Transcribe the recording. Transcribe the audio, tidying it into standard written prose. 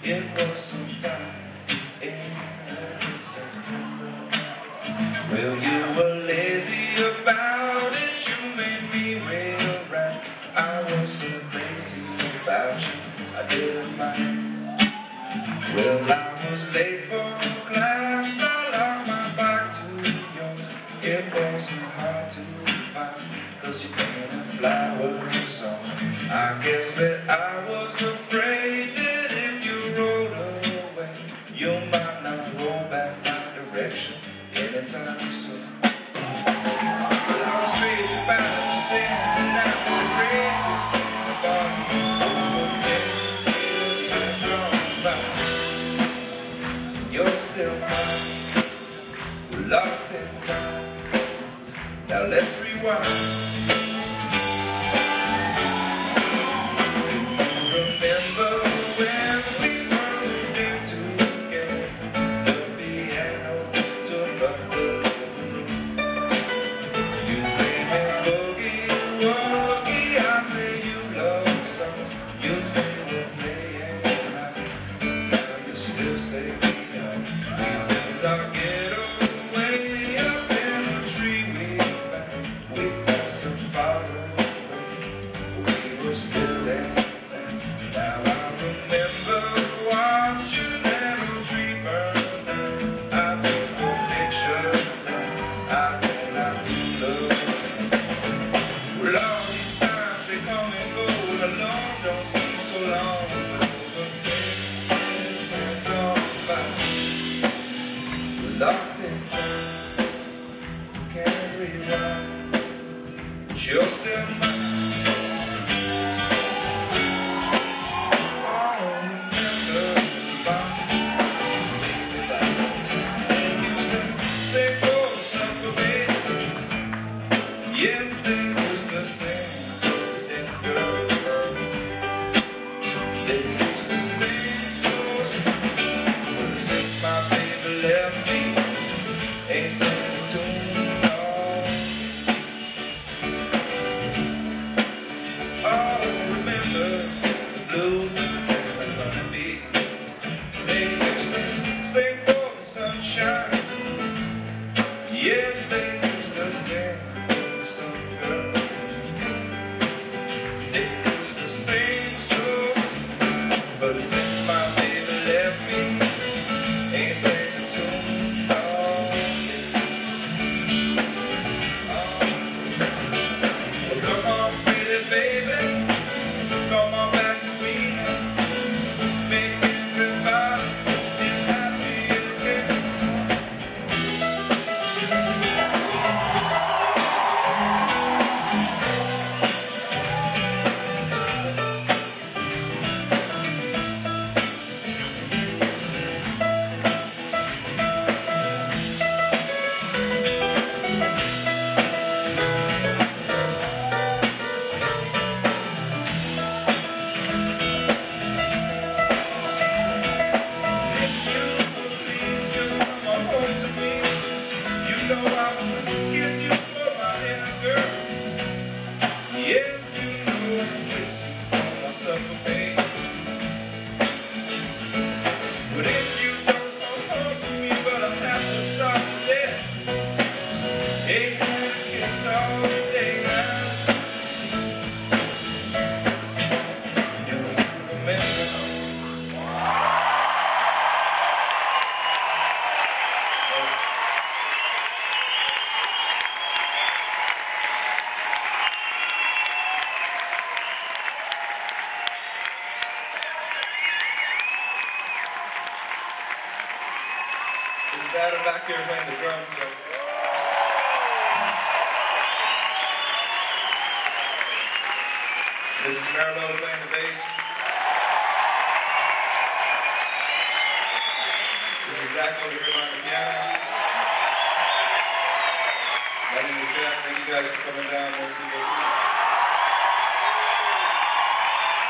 It was sometime in early September. Well, you were lazy about it, you made me wait around. I was so crazy about you, I didn't mind. Well, I was late for class, I locked my bike to yours. It wasn't hard to find, 'cause you painted flowers on. I guess that I was afraid that if you rode away, you might not roll back my direction anytime soon. But I was crazy about you then, and now the craziest thing about you. For 10 years have gone by, you're still mine. We're locked in time. Now let's rewind. Remember when we first moved in together? The piano took up the room. You play me boogie woogie, I play you love songs. You'd say we're playing nice. Now you still say we are. We built our ghetto way up in a tree we found. We felt so far away, we were still in town. Now I remember watching that old tree burn down. I took a picture now, I don't like to look. Well, all these times they come and go, alone don't seem so long ago. But 10 years have gone by, we're locked in time. Can't rewind, but you're still mine. Yes, they used to sing, girl. They used to sing so sweet. But since my baby left me, ain't singing a tune at all. Oh, remember the blues and the honeybee. They used to sing for the sunshine. Yes, they used to sing some girl. They used to sing so sweet, but since my baby left me, ain't sang a tune all day. Well, come on, pretty baby, come on back to me. Make everybody as happy as can. Yes, you know I'm wishing for myself a baby. But if you don't come home to me, but I'll have to stop there. Ain't gonna kiss all day now. You remember. This is Adam back here playing the drums. This is Marlo playing the bass. This is Zach over here on the piano. My name is Jeff. Thank you guys for coming down. We'll see you